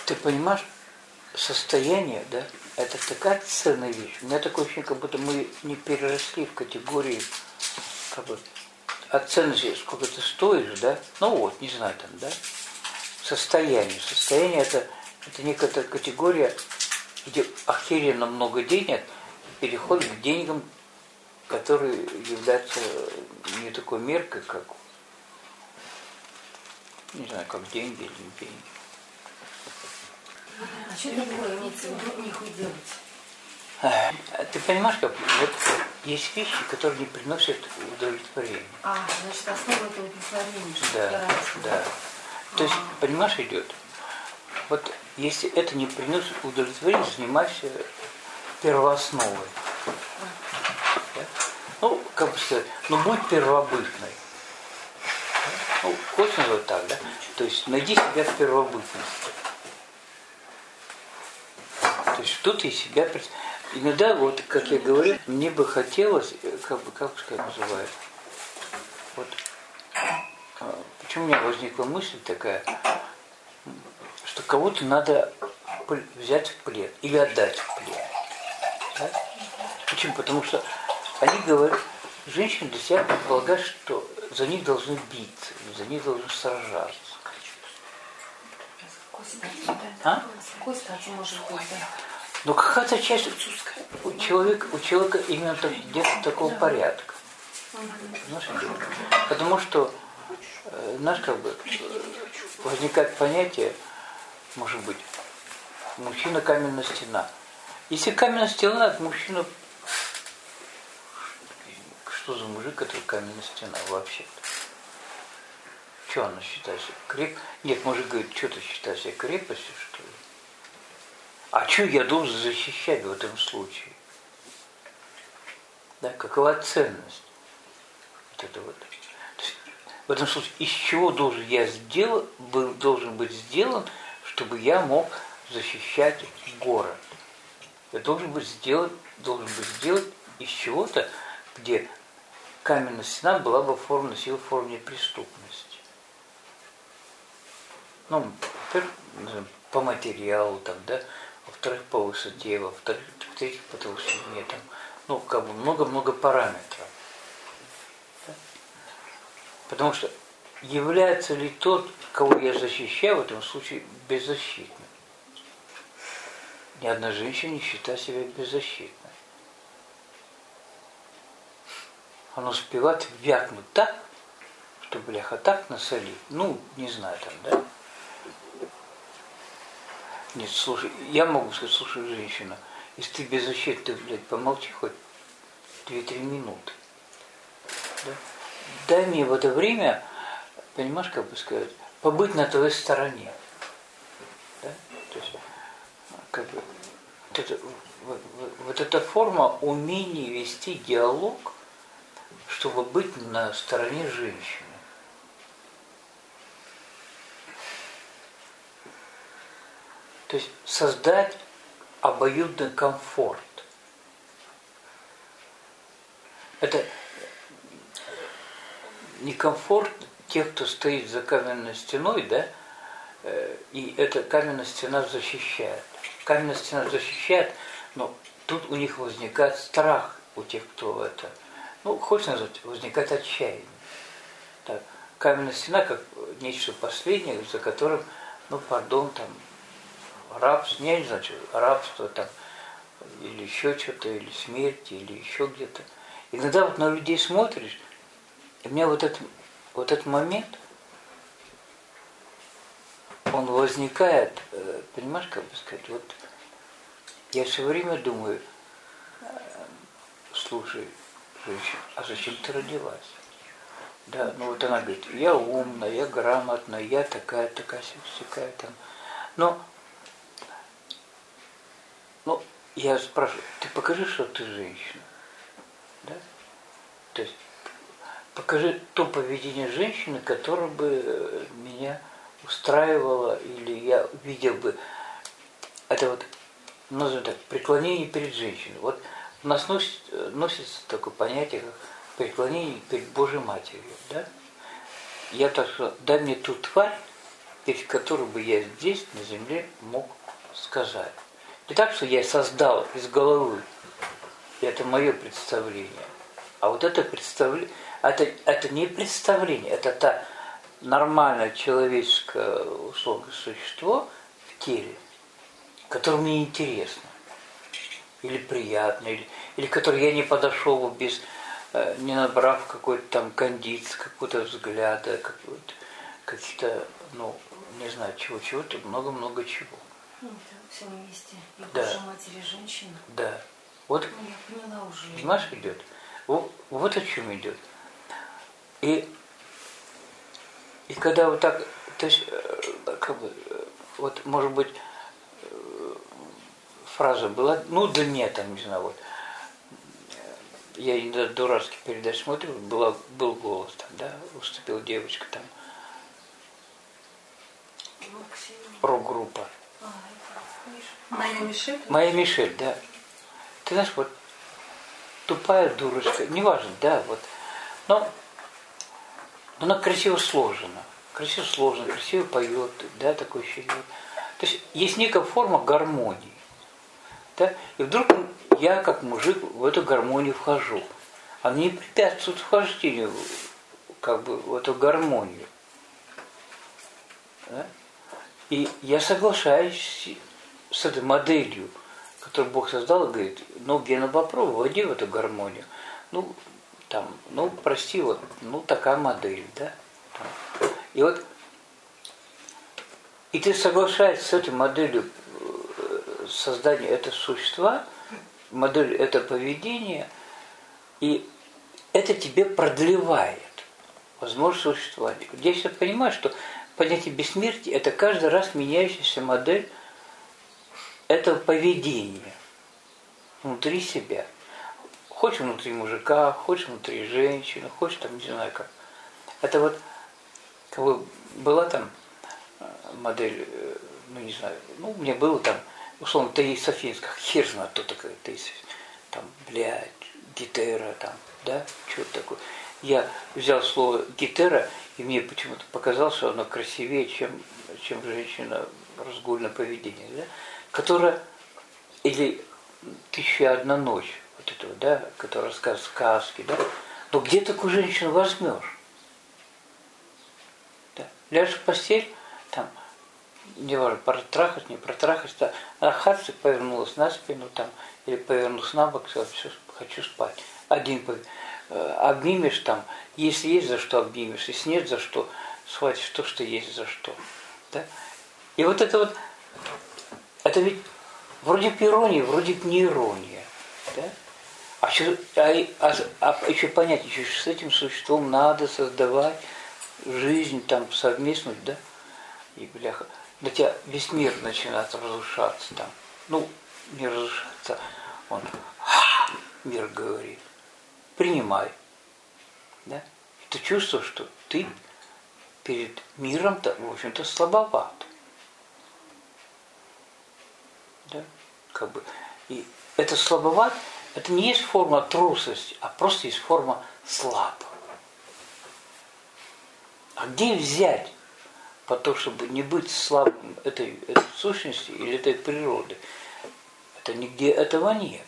Ты понимаешь, состояние, да, это такая ценная вещь. У меня такое ощущение, как будто мы не переросли в категории как бы, от ценности, сколько ты стоишь, да, ну вот, не знаю там, да, состояние. Состояние это некая категория, где охеренно много денег переходит к деньгам, которые являются не такой меркой, как, не знаю, как деньги или не деньги. А что такое имеется в виду нихуй делать? Ты понимаешь, как вот есть вещи, которые не приносят удовлетворения. Значит, основа это удовлетворение, что Да. То есть, понимаешь, идет. Вот если это не приносит удовлетворения, занимайся первоосновой. Да? Ну, как бы сказать, будь первобытной. Ну, хочешь назвать так, да? То есть найди себя в первобытности. То есть что ты из себя представляешь. Иногда, вот, как я говорю, мне бы хотелось, как сказать, называют, вот, почему у меня возникла мысль такая, что кого-то надо взять в плен или отдать в плен. Да? Почему? Потому что они говорят, женщины для себя предполагают, что за них должны биться, за них должны сражаться. С какой стати может быть, да? Но какая-то часть у человека именно где-то такого порядка. Потому что, знаешь, как бы возникает понятие, может быть, мужчина каменная стена. Если каменная стена, это мужчина, что за мужик, который каменная стена вообще-то? Что она считает себя Нет, мужик говорит, что ты считаешь себя крепостью, что ли? А что я должен защищать в этом случае? Да, какова ценность? Вот это вот. То есть, в этом случае, из чего должен быть сделан, чтобы я мог защищать город? Я должен быть сделан из чего-то, где каменная стена была бы носила форме преступности. Ну, по материалу, там, да, во-вторых, по высоте, в-третьих, по толщине, там, ну, как бы много-много параметров. Да? Потому что является ли тот, кого я защищаю, в этом случае беззащитным? Ни одна женщина не считает себя беззащитной. Она успевает вякнуть так, что, бляха, так насолить. Ну, не знаю, там, да? Нет, слушай, я могу сказать, слушай, женщина, если ты беззащитна, ты, блядь, помолчи хоть 2-3 минуты. Да? Дай мне в это время, понимаешь, как бы сказать, побыть на твоей стороне. Да? То есть, как бы, вот эта форма умения вести диалог, чтобы быть на стороне женщины. То есть создать обоюдный комфорт. Это не комфорт тех, кто стоит за каменной стеной, да, и эта каменная стена защищает. Каменная стена защищает, но тут у них возникает страх у тех, кто это. Ну, хочешь назвать, возникает отчаяние. Так, каменная стена как нечто последнее, за которым, ну, пардон, там, рабство, не знаю, рабство там, или еще что-то, или смерть, или еще где-то. Иногда вот на людей смотришь, и у меня вот этот момент, он возникает, понимаешь, как бы сказать, вот я все время думаю, слушай, женщина, а зачем ты родилась? Да, ну вот она говорит, я умная, я грамотная, я такая, сякая там. Но я спрашиваю, ты покажи, что ты женщина. Да? То есть покажи то поведение женщины, которое бы меня устраивало, или я видел бы. Это вот, назовем так, преклонение перед женщиной. Вот у нас носится такое понятие, как преклонение перед Божьей Матерью. Да? Я так что, дай мне ту тварь, перед которой бы я здесь, на земле, мог сказать. Не так, что я создал из головы, и это мое представление, а вот это представление, это не представление, это та нормальное человеческое условное существо в теле, которое мне интересно, или приятно, или которое я не подошел бы без, не набрав какой-то там кондиции, какого-то взгляда, каких-то, не знаю, чего-то, много-много чего. Все вместе. И да. Божья Матери женщина. Да. Вот, я поняла уже. Понимаешь, идет. Вот о чем идет. И когда вот так, то есть, вот, может быть, фраза была, для меня там, не знаю, вот, я иногда дурацкие передачи смотрю, был голос там, да, выступила девочка там, рок-группа. Моя Мишель? Моя Мишель, да. Ты знаешь, вот, тупая дурочка, неважно, да, вот, но она красиво сложена, красиво поет, да, такой ощущение. То есть некая форма гармонии, да, и вдруг я, как мужик, в эту гармонию вхожу. Она не препятствует вхождению, в эту гармонию. Да? И я соглашаюсь с этой моделью, которую Бог создал, и говорит, Гена, попробуй, войди в эту гармонию. Прости, вот, такая модель, да. И вот, и ты соглашаешься с этой моделью создания этого существа, модель это поведение, и это тебе продлевает возможность существования. Я сейчас понимаю, что понятие бессмертия – это каждый раз меняющаяся модель этого поведения внутри себя. Хочешь внутри мужика, хочешь внутри женщины, хочешь там, не знаю как. Это вот, была там модель, не знаю, у меня было там, условно, Таис Афинская, хер знает, кто такая Таис, там, гитера, там, да, что-то такое. Я взял слово гитера, и мне почему-то показалось, что оно красивее, чем женщина разгульное поведение, да, которая, или «Тысяча и одна ночь», вот этого, да, которая рассказывает сказки, да, но где такую женщину возьмешь? Да? Ляжешь в постель, там, неважно, протрахать, не протрахать, да, она хатцик повернулась на спину, там, или повернулась на бок, сказала, все, хочу спать. Обнимешь там, если есть за что обнимешь, если нет за что, схватишь то, что есть за что. Да? И вот это ведь вроде бы ирония, вроде бы не ирония. Да? А еще понять, еще с этим существом надо создавать жизнь там совместную, да? И бляха, на тебя весь мир начинает разрушаться там. Не разрушаться, мир говорит. Принимай. Да? Ты чувствуешь, что ты перед миром-то, в общем-то, слабоват. Да? И это слабоват, это не есть форма трусости, а просто есть форма слабого. А где взять по то, чтобы не быть слабым этой сущности или этой природы? Это нигде этого нет.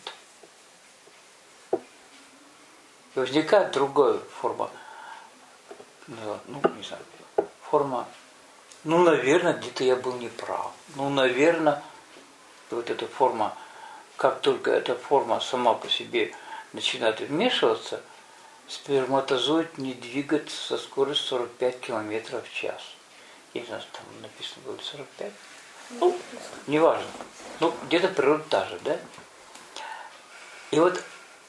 И возникает другая форма, не знаю, форма, наверное, где-то я был неправ. Наверное, вот эта форма, как только эта форма сама по себе начинает вмешиваться, сперматозоид не двигается со скоростью 45 км в час. Я не знаю, там написано было 45. Неважно. Где-то природа та же, да? И вот,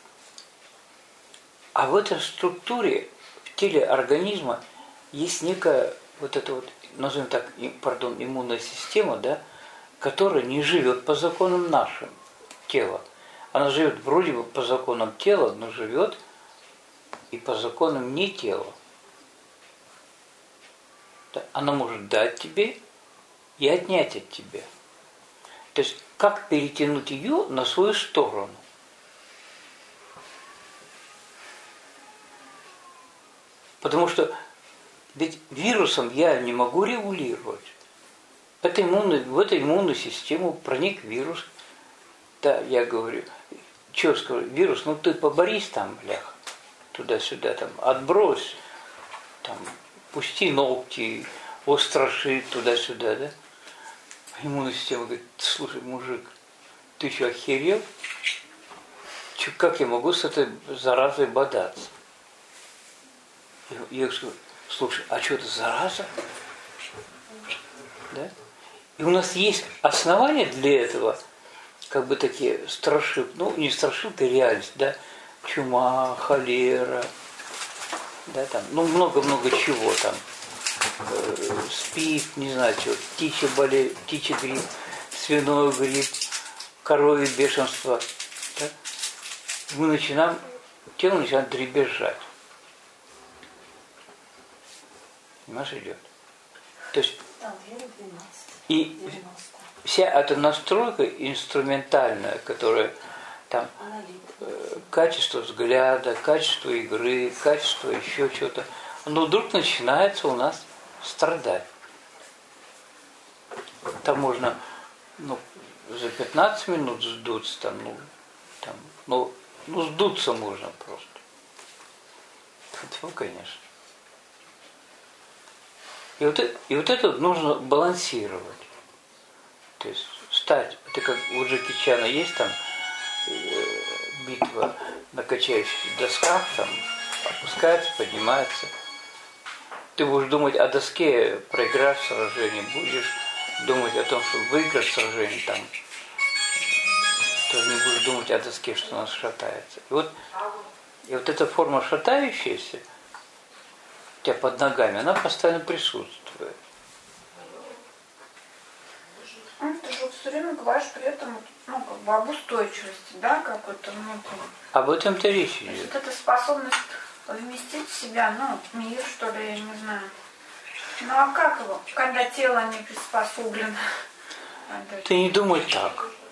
а в этой структуре, в теле организма есть некая назовем так, иммунная система, да, которая не живет по законам нашим тела. Она живет вроде бы по законам тела, но живет и по законам не тела. Да? Она может дать тебе и отнять от тебя. То есть, как перетянуть ее на свою сторону? Потому что ведь вирусом я не могу регулировать. в эту иммунную систему проник вирус. Да, я говорю, что скажу, вирус, ну ты поборись там, блях, туда-сюда, там, отбрось, там, пусти ногти, устраши туда-сюда, да? Иммунная система говорит, слушай, мужик, ты что, охерел? Как я могу с этой заразой бодаться? Я говорю, слушай, а что это зараза? Да? И у нас есть основания для этого, как бы такие страшилки, ну не страшилка, реальность, да, чума, холера, да, там, ну много-много чего там, СПИД, не знаю чего, птичий грипп, свиной грипп, коровье бешенство, да? Тело начинает дребезжать. Понимаешь, идет. То есть, и вся эта настройка инструментальная, которая там качество взгляда, качество игры, качество еще чего-то, оно вдруг начинается у нас страдать. Там можно за 15 минут сдуться, сдуться можно просто. Фу, конечно. И вот это нужно балансировать. То есть стать, это как у Джеки Чана есть там битва на качающихся досках, там опускается, поднимается. Ты будешь думать о доске, проиграв сражение, будешь думать о том, чтобы выиграть сражение, там, то не будешь думать о доске, что она шатается. И вот эта форма шатающаяся у тебя под ногами, она постоянно присутствует. Ты же все время говоришь при этом об устойчивости, да, какой-то внутренней. Об этом-то речь идет. Вот эта способность вместить в себя, мир, что ли, я не знаю. А как его, когда тело не приспособлено? Ты не думай так.